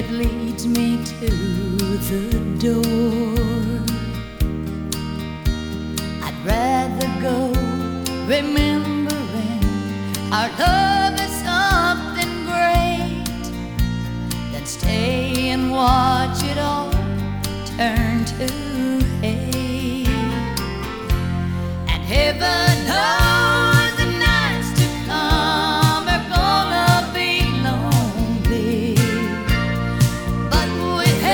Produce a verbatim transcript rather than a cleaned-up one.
that leads me to the door. I'd rather go remembering our love